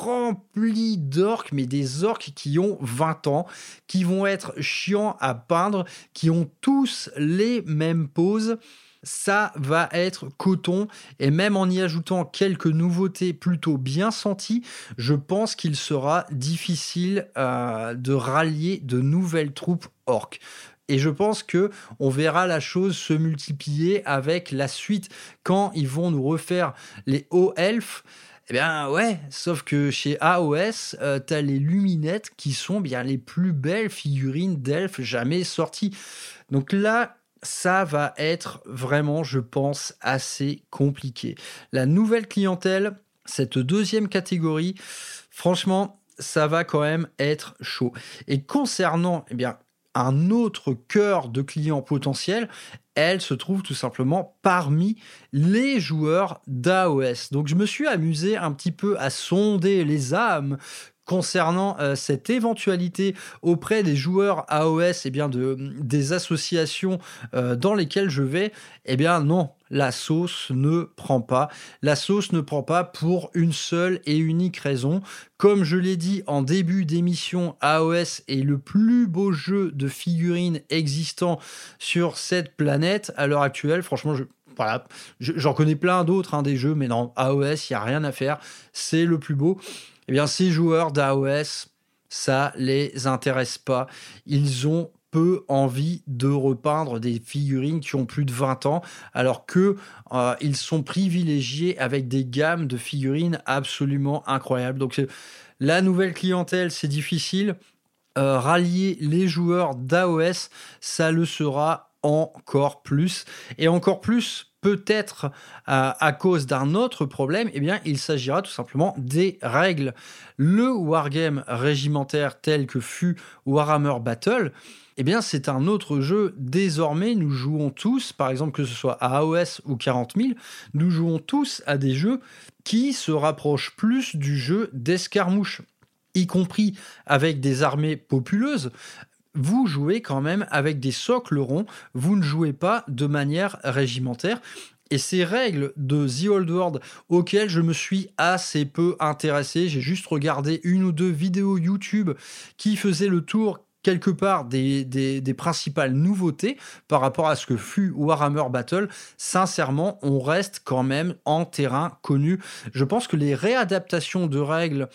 remplie d'orques, mais des orques qui ont vingt ans, qui vont être chiants à peindre, qui ont tous les mêmes poses. Ça va être coton, et même en y ajoutant quelques nouveautés plutôt bien senties, je pense qu'il sera difficile euh, de rallier de nouvelles troupes orques. Et je pense que on verra la chose se multiplier avec la suite, quand ils vont nous refaire les hauts elfes. Eh bien ouais, sauf que chez A O S, euh, t'as les luminettes qui sont bien les plus belles figurines d'elfes jamais sorties. Donc là, ça va être vraiment, je pense, assez compliqué. La nouvelle clientèle, cette deuxième catégorie, franchement, ça va quand même être chaud. Et concernant, eh bien, un autre cœur de clients potentiels, elle se trouve tout simplement parmi les joueurs d'A O S. Donc je me suis amusé un petit peu à sonder les âmes concernant euh, cette éventualité auprès des joueurs A O S, eh bien de, des associations euh, dans lesquelles je vais. Eh bien non, la sauce ne prend pas. La sauce ne prend pas pour une seule et unique raison. Comme je l'ai dit en début d'émission, A O S est le plus beau jeu de figurines existant sur cette planète à l'heure actuelle. Franchement, je... Voilà, j'en connais plein d'autres, hein, des jeux, mais non, A O S, il n'y a rien à faire. C'est le plus beau. Eh bien, ces joueurs d'A O S, ça les intéresse pas. Ils ont peu envie de repeindre des figurines qui ont plus de vingt ans, alors que euh, ils sont privilégiés avec des gammes de figurines absolument incroyables. Donc, c'est... la nouvelle clientèle, c'est difficile. Euh, rallier les joueurs d'A O S, ça le sera encore plus, et encore plus peut-être euh, à cause d'un autre problème. Eh bien, il s'agira tout simplement des règles. Le wargame régimentaire tel que fut Warhammer Battle, eh bien, c'est un autre jeu. Désormais, nous jouons tous, par exemple, que ce soit à A O S ou quarante mille, nous jouons tous à des jeux qui se rapprochent plus du jeu d'escarmouche, y compris avec des armées populeuses. Vous jouez quand même avec des socles ronds, vous ne jouez pas de manière régimentaire. Et ces règles de The Old World auxquelles je me suis assez peu intéressé, j'ai juste regardé une ou deux vidéos YouTube qui faisaient le tour quelque part des, des, des principales nouveautés par rapport à ce que fut Warhammer Battle. Sincèrement, on reste quand même en terrain connu. Je pense que les réadaptations de règles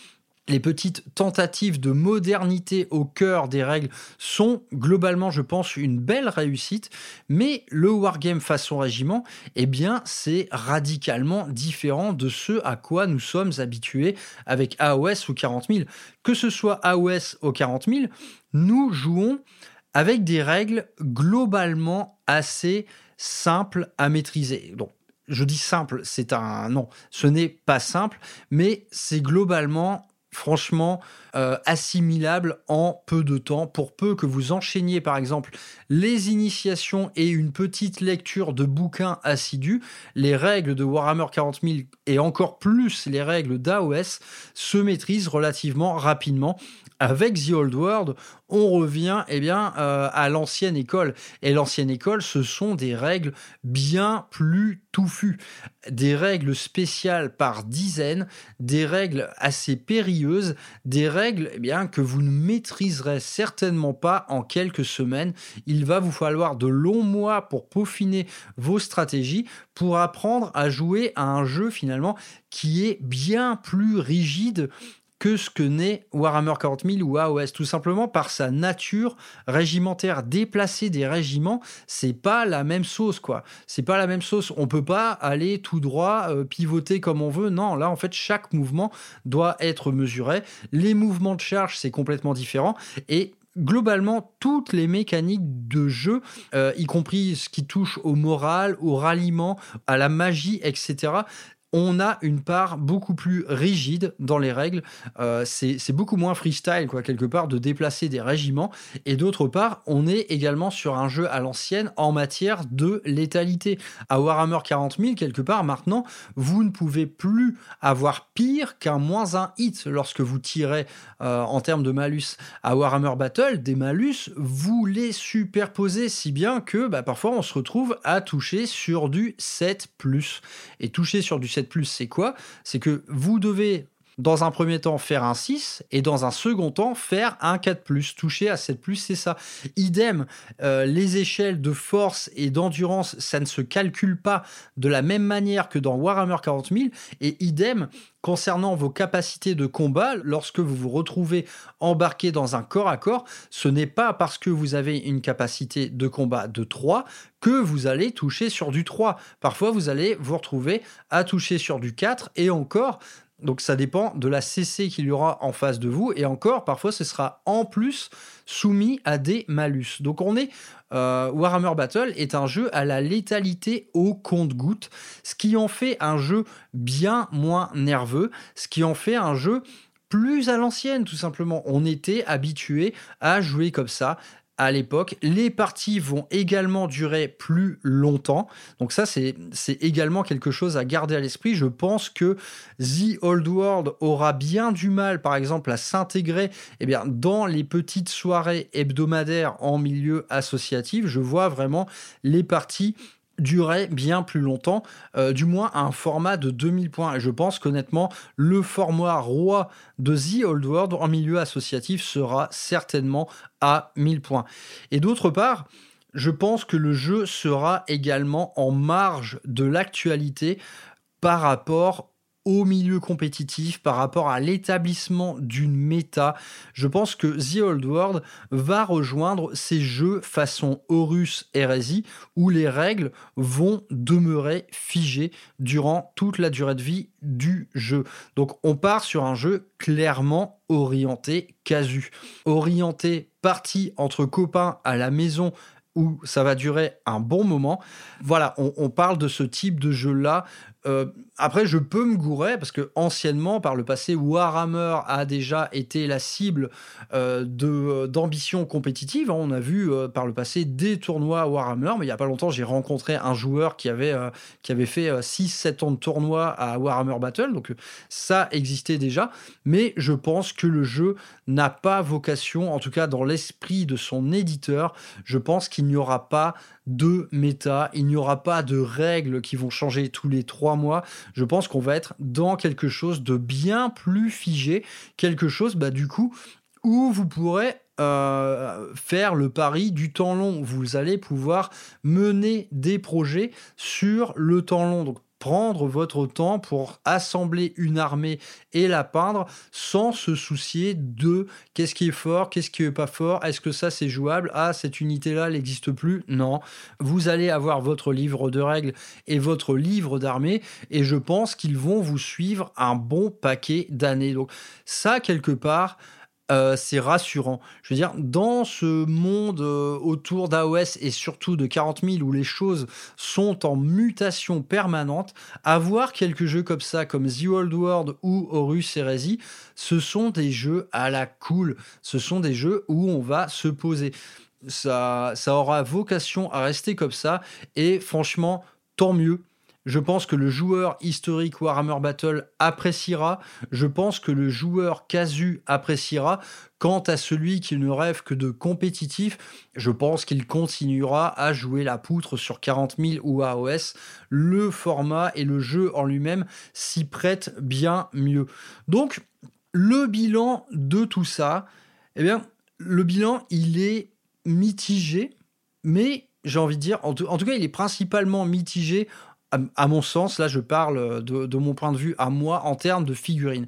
les petites tentatives de modernité au cœur des règles sont globalement, je pense, une belle réussite, mais le wargame façon régiment, eh bien, c'est radicalement différent de ce à quoi nous sommes habitués avec A O S ou quarante mille. Que ce soit A O S ou quarante mille, nous jouons avec des règles globalement assez simples à maîtriser. Donc, je dis simple, c'est un... Non, ce n'est pas simple, mais c'est globalement... franchement euh, assimilable en peu de temps, pour peu que vous enchaîniez par exemple les initiations et une petite lecture de bouquins assidus, les règles de Warhammer quarante mille et encore plus les règles d'A O S se maîtrisent relativement rapidement. Avec The Old World, on revient eh bien, euh, à l'ancienne école. Et l'ancienne école, ce sont des règles bien plus touffues. Des règles spéciales par dizaines, des règles assez périlleuses, des règles eh bien, que vous ne maîtriserez certainement pas en quelques semaines. Il va vous falloir de longs mois pour peaufiner vos stratégies, pour apprendre à jouer à un jeu finalement qui est bien plus rigide que ce que n'est Warhammer quarante mille ou A O S, tout simplement par sa nature régimentaire. Déplacer des régiments, c'est pas la même sauce, quoi. C'est pas la même sauce. On peut pas aller tout droit, euh, pivoter comme on veut. Non, là, en fait, chaque mouvement doit être mesuré. Les mouvements de charge, c'est complètement différent. Et globalement, toutes les mécaniques de jeu, euh, y compris ce qui touche au moral, au ralliement, à la magie, et cetera, on a une part beaucoup plus rigide dans les règles. Euh, c'est, c'est beaucoup moins freestyle, quoi, quelque part, de déplacer des régiments. Et d'autre part, on est également sur un jeu à l'ancienne en matière de létalité. À Warhammer quarante mille, quelque part, maintenant, vous ne pouvez plus avoir pire qu'un moins un hit lorsque vous tirez euh, en termes de malus. À Warhammer Battle, des malus, vous les superposez si bien que bah, parfois on se retrouve à toucher sur du sept plus. Et toucher sur du sept plus, c'est quoi ? C'est que vous devez, dans un premier temps, faire un six et dans un second temps, faire un quatre plus. Toucher à sept plus, c'est ça. Idem, euh, les échelles de force et d'endurance, ça ne se calcule pas de la même manière que dans Warhammer quarante mille. Et idem, concernant vos capacités de combat, lorsque vous vous retrouvez embarqué dans un corps à corps, ce n'est pas parce que vous avez une capacité de combat de trois que vous allez toucher sur du trois. Parfois, vous allez vous retrouver à toucher sur du quatre et encore. Donc ça dépend de la C C qu'il y aura en face de vous, et encore parfois ce sera en plus soumis à des malus. Donc on est euh, Warhammer Battle est un jeu à la létalité au compte-gouttes, ce qui en fait un jeu bien moins nerveux, ce qui en fait un jeu plus à l'ancienne, tout simplement. On était habitué à jouer comme ça à l'époque. Les parties vont également durer plus longtemps. Donc ça, c'est, c'est également quelque chose à garder à l'esprit. Je pense que The Old World aura bien du mal, par exemple, à s'intégrer eh bien, dans les petites soirées hebdomadaires en milieu associatif. Je vois vraiment les parties durer bien plus longtemps, euh, du moins à un format de deux mille points. Et je pense qu'honnêtement, le format roi de The Old World en milieu associatif sera certainement à mille points. Et d'autre part, je pense que le jeu sera également en marge de l'actualité par rapport au milieu compétitif, par rapport à l'établissement d'une méta. Je pense que The Old World va rejoindre ces jeux façon Horus Heresy où les règles vont demeurer figées durant toute la durée de vie du jeu. Donc on part sur un jeu clairement orienté casu, orienté partie entre copains à la maison où ça va durer un bon moment. Voilà, on, on parle de ce type de jeu-là. Euh, après, je peux me gourer, parce que anciennement, par le passé, Warhammer a déjà été la cible euh, de, d'ambitions compétitives. On a vu euh, par le passé des tournois Warhammer, mais il n'y a pas longtemps, j'ai rencontré un joueur qui avait, euh, qui avait fait euh, six sept ans de tournoi à Warhammer Battle, donc ça existait déjà. Mais je pense que le jeu n'a pas vocation, en tout cas dans l'esprit de son éditeur, je pense qu'il n'y aura pas de méta, il n'y aura pas de règles qui vont changer tous les trois mois. Je pense qu'on va être dans quelque chose de bien plus figé, quelque chose bah, du coup où vous pourrez euh, faire le pari du temps long. Vous allez pouvoir mener des projets sur le temps long. Donc prendre votre temps pour assembler une armée et la peindre sans se soucier de qu'est-ce qui est fort, qu'est-ce qui est pas fort, est-ce que ça c'est jouable, ah cette unité-là elle n'existe plus, non. Vous allez avoir votre livre de règles et votre livre d'armée et je pense qu'ils vont vous suivre un bon paquet d'années. Donc ça quelque part, Euh, c'est rassurant. Je veux dire, dans ce monde euh, autour d'A O S et surtout de quarante mille où les choses sont en mutation permanente, avoir quelques jeux comme ça, comme The Old World ou Horus Heresy, ce sont des jeux à la cool. Ce sont des jeux où on va se poser. Ça, ça aura vocation à rester comme ça et franchement, tant mieux. Je pense que le joueur historique Warhammer Battle appréciera. Je pense que le joueur casu appréciera. Quant à celui qui ne rêve que de compétitif, je pense qu'il continuera à jouer la poutre sur quarante mille ou A O S. Le format et le jeu en lui-même s'y prêtent bien mieux. Donc, le bilan de tout ça, eh bien, le bilan, il est mitigé, mais j'ai envie de dire, en tout, en tout cas, il est principalement mitigé à, à mon sens, là je parle de, de mon point de vue à moi en termes de figurines.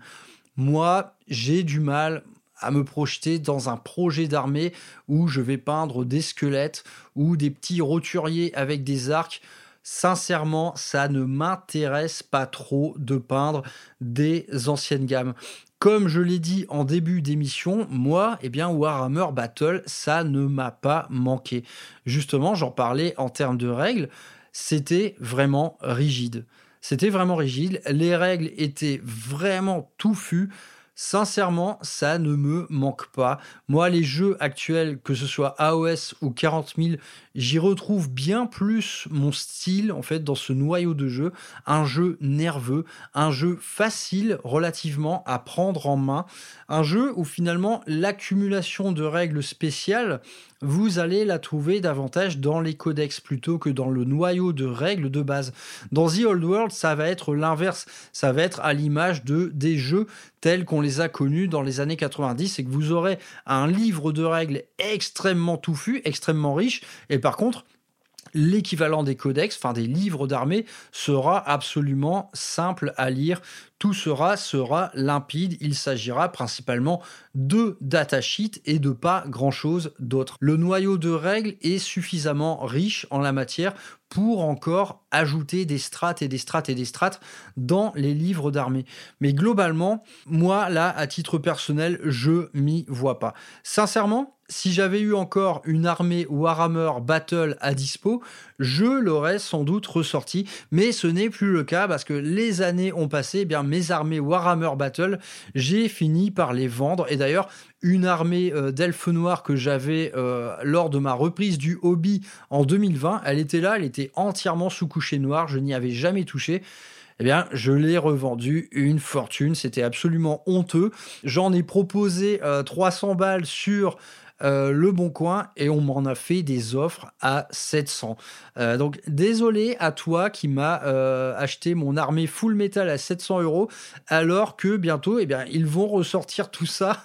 Moi, j'ai du mal à me projeter dans un projet d'armée où je vais peindre des squelettes ou des petits roturiers avec des arcs. Sincèrement, ça ne m'intéresse pas trop de peindre des anciennes gammes. Comme je l'ai dit en début d'émission, moi, eh bien, Warhammer Battle, ça ne m'a pas manqué. Justement, j'en parlais en termes de règles. C'était vraiment rigide. C'était vraiment rigide. Les règles étaient vraiment touffues. Sincèrement, ça ne me manque pas. Moi, les jeux actuels, que ce soit A O S ou quarante mille, j'y retrouve bien plus mon style, en fait, dans ce noyau de jeu. Un jeu nerveux, un jeu facile relativement à prendre en main. Un jeu où finalement, l'accumulation de règles spéciales, vous allez la trouver davantage dans les codex plutôt que dans le noyau de règles de base. Dans The Old World, ça va être l'inverse. Ça va être à l'image de des jeux tels qu'on les a connus dans les années quatre-vingt-dix et que vous aurez un livre de règles extrêmement touffu, extrêmement riche. Et par contre, l'équivalent des codex, enfin des livres d'armée, sera absolument simple à lire. Tout sera, sera limpide. Il s'agira principalement de datasheets et de pas grand-chose d'autre. Le noyau de règles est suffisamment riche en la matière pour encore ajouter des strates et des strates et des strates dans les livres d'armée. Mais globalement, moi, là, à titre personnel, je m'y vois pas. Sincèrement, si j'avais eu encore une armée Warhammer Battle à dispo, je l'aurais sans doute ressorti, mais ce n'est plus le cas parce que les années ont passé, eh bien mes armées Warhammer Battle, j'ai fini par les vendre. Et d'ailleurs, une armée euh, d'elfes noirs que j'avais euh, lors de ma reprise du hobby en deux mille vingt, elle était là, elle était entièrement sous coucher noir, je n'y avais jamais touché. Eh bien, je l'ai revendu une fortune, c'était absolument honteux. J'en ai proposé euh, trois cents balles sur Euh, Le Bon Coin et on m'en a fait des offres à sept cents. Euh, donc désolé à toi qui m'a euh, acheté mon armée full metal à sept cents euros alors que bientôt eh bien, ils vont ressortir tout ça.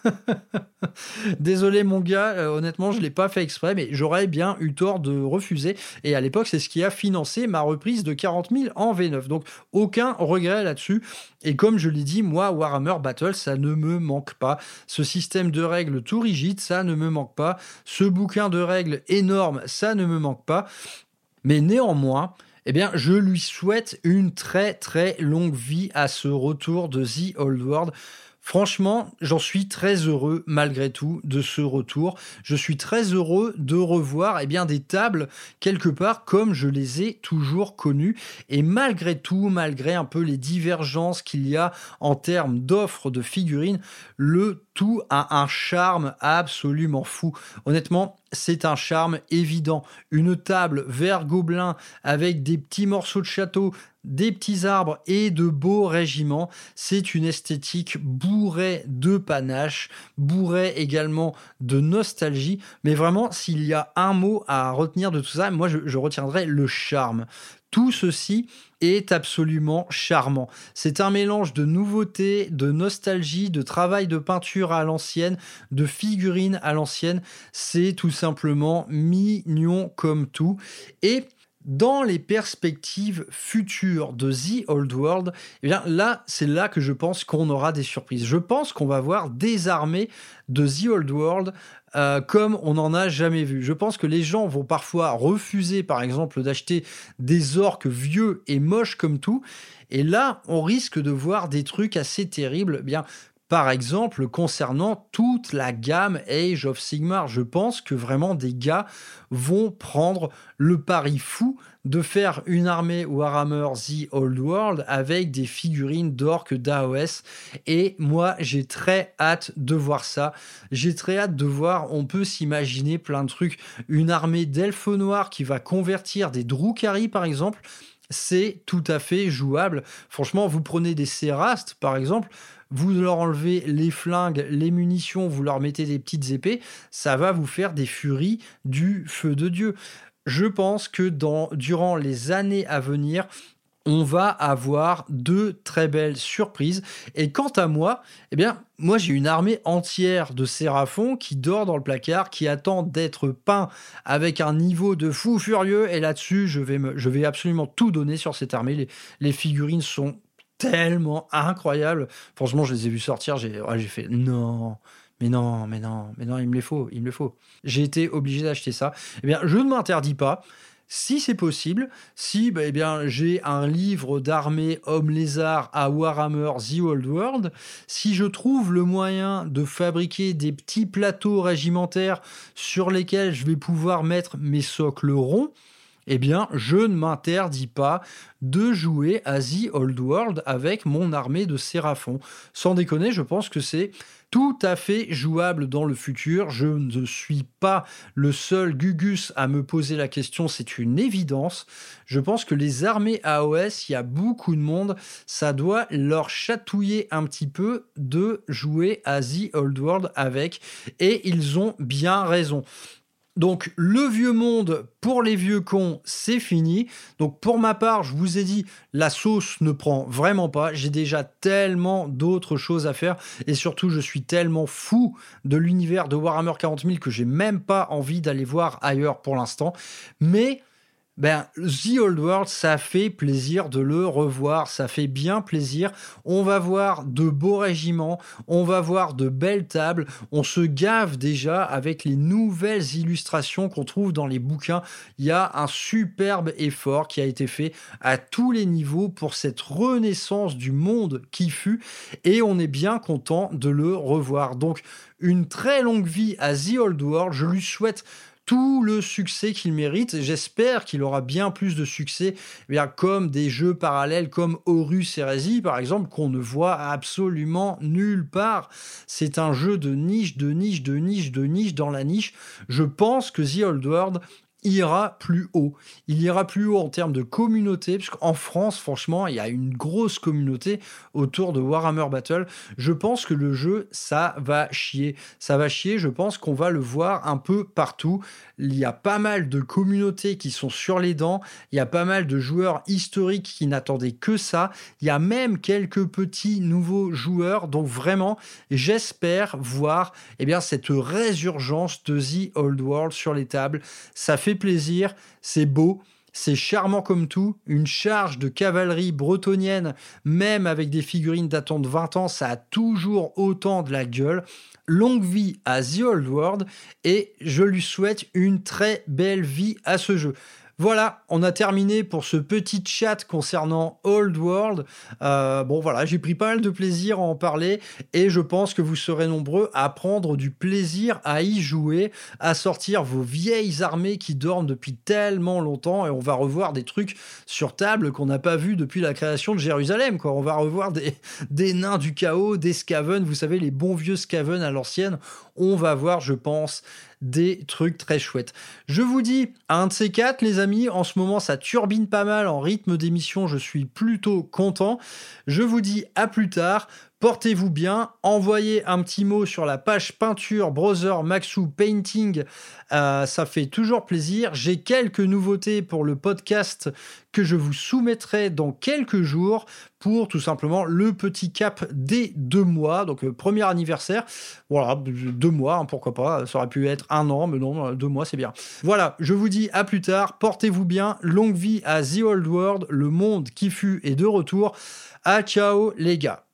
Désolé mon gars, euh, honnêtement je l'ai pas fait exprès mais j'aurais bien eu tort de refuser et à l'époque c'est ce qui a financé ma reprise de quarante mille en V neuf. Donc aucun regret là-dessus. Et comme je l'ai dit, moi, Warhammer Battle, ça ne me manque pas. Ce système de règles tout rigide, ça ne me manque pas. Ce bouquin de règles énorme, ça ne me manque pas. Mais néanmoins, eh bien, je lui souhaite une très très longue vie à ce retour de The Old World. Franchement, j'en suis très heureux malgré tout de ce retour. Je suis très heureux de revoir eh bien, des tables quelque part comme je les ai toujours connues. Et malgré tout, malgré un peu les divergences qu'il y a en termes d'offres de figurines, le tout a un charme absolument fou. Honnêtement, c'est un charme évident. Une table vert gobelin avec des petits morceaux de château, des petits arbres et de beaux régiments. C'est une esthétique bourrée de panache, bourrée également de nostalgie. Mais vraiment, s'il y a un mot à retenir de tout ça, moi je, je retiendrai le charme. Tout ceci est absolument charmant. C'est un mélange de nouveauté, de nostalgie, de travail de peinture à l'ancienne, de figurines à l'ancienne. C'est tout simplement mignon comme tout. Et Dans les perspectives futures de The Old World, eh bien là, c'est là que je pense qu'on aura des surprises. Je pense qu'on va voir des armées de The Old World euh, comme on n'en a jamais vu. Je pense que les gens vont parfois refuser, par exemple, d'acheter des orques vieux et moches comme tout. Et là, on risque de voir des trucs assez terribles. Eh bien, par exemple, concernant toute la gamme Age of Sigmar, je pense que vraiment des gars vont prendre le pari fou de faire une armée Warhammer The Old World avec des figurines d'orques d'A O S. Et moi, j'ai très hâte de voir ça. J'ai très hâte de voir, on peut s'imaginer plein de trucs. Une armée d'elfes noirs qui va convertir des Drukhari, par exemple. C'est tout à fait jouable. Franchement, vous prenez des Cérastes, par exemple, vous leur enlevez les flingues, les munitions, vous leur mettez des petites épées, ça va vous faire des furies du feu de Dieu. Je pense que dans, durant les années à venir, on va avoir de très belles surprises. Et quant à moi, eh bien, moi j'ai une armée entière de Séraphons qui dort dans le placard, qui attend d'être peint avec un niveau de fou furieux. Et là-dessus, je vais, me, je vais absolument tout donner sur cette armée. Les, les figurines sont tellement incroyables. Franchement, je les ai vus sortir, j'ai, ouais, j'ai fait non... Mais non, mais non, mais non, il me les faut, il me le faut. J'ai été obligé d'acheter ça. Eh bien, je ne m'interdis pas. Si c'est possible, si bah, eh bien, j'ai un livre d'armée homme-lézard à Warhammer The Old World, si je trouve le moyen de fabriquer des petits plateaux régimentaires sur lesquels je vais pouvoir mettre mes socles ronds, eh bien, je ne m'interdis pas de jouer à The Old World avec mon armée de Séraphons. Sans déconner, je pense que c'est tout à fait jouable dans le futur. Je ne suis pas le seul Gugus à me poser la question, c'est une évidence. Je pense que les armées A O S, il y a beaucoup de monde, ça doit leur chatouiller un petit peu de jouer à The Old World avec, et ils ont bien raison. Donc, le vieux monde pour les vieux cons, c'est fini. Donc, pour ma part, je vous ai dit, la sauce ne prend vraiment pas. J'ai déjà tellement d'autres choses à faire. Et surtout, je suis tellement fou de l'univers de Warhammer quarante mille que j'ai même pas envie d'aller voir ailleurs pour l'instant. Mais... ben, The Old World, ça fait plaisir de le revoir, ça fait bien plaisir. On va voir de beaux régiments, on va voir de belles tables, on se gave déjà avec les nouvelles illustrations qu'on trouve dans les bouquins. Il y a un superbe effort qui a été fait à tous les niveaux pour cette renaissance du monde qui fut, et on est bien content de le revoir. Donc, une très longue vie à The Old World, je lui souhaite tout le succès qu'il mérite. J'espère qu'il aura bien plus de succès, eh bien, comme des jeux parallèles comme Horus Heresy, par exemple, qu'on ne voit absolument nulle part. C'est un jeu de niche, de niche, de niche, de niche dans la niche. Je pense que The Old World ira plus haut. Il ira plus haut en termes de communauté, parce qu'en France, franchement, il y a une grosse communauté autour de Warhammer Battle. Je pense que le jeu, ça va chier. Ça va chier, je pense qu'on va le voir un peu partout. Il y a pas mal de communautés qui sont sur les dents. Il y a pas mal de joueurs historiques qui n'attendaient que ça. Il y a même quelques petits nouveaux joueurs. Donc vraiment, j'espère voir eh bien, cette résurgence de The Old World sur les tables. Ça fait plaisir, c'est beau, c'est charmant comme tout. Une charge de cavalerie bretonienne, même avec des figurines datant de vingt ans, ça a toujours autant de la gueule. Longue vie à The Old World, et je lui souhaite une très belle vie à ce jeu. Voilà, on a terminé pour ce petit chat concernant Old World. Euh, bon voilà, j'ai pris pas mal de plaisir à en parler, et je pense que vous serez nombreux à prendre du plaisir à y jouer, à sortir vos vieilles armées qui dorment depuis tellement longtemps, et on va revoir des trucs sur table qu'on n'a pas vu depuis la création de Jérusalem, quoi. On va revoir des, des nains du chaos, des Skaven, vous savez, les bons vieux Skaven à l'ancienne. On va voir, je pense, des trucs très chouettes. Je vous dis, un de ces quatre, les amis, en ce moment, ça turbine pas mal en rythme d'émission, je suis plutôt content. Je vous dis à plus tard. Portez-vous bien, envoyez un petit mot sur la page peinture Brother Maxou Painting, euh, ça fait toujours plaisir. J'ai quelques nouveautés pour le podcast que je vous soumettrai dans quelques jours pour tout simplement le petit cap des deux mois, donc euh, premier anniversaire, voilà, deux mois, hein, pourquoi pas, ça aurait pu être un an, mais non, deux mois c'est bien. Voilà, je vous dis à plus tard, portez-vous bien, longue vie à The Old World, le monde qui fut est de retour, à ciao les gars.